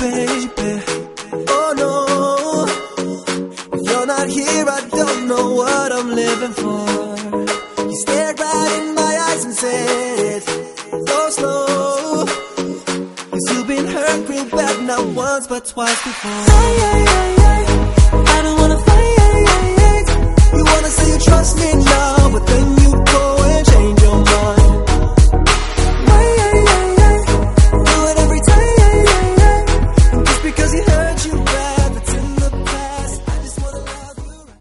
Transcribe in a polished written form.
baby. Oh no, if you're not here, I don't know what I'm living for. You stared right in my eyes and said, go slow, 'cause you've been hurt real bad, not once but twice before. I don't wanna fight. You wanna say you trust me now, but then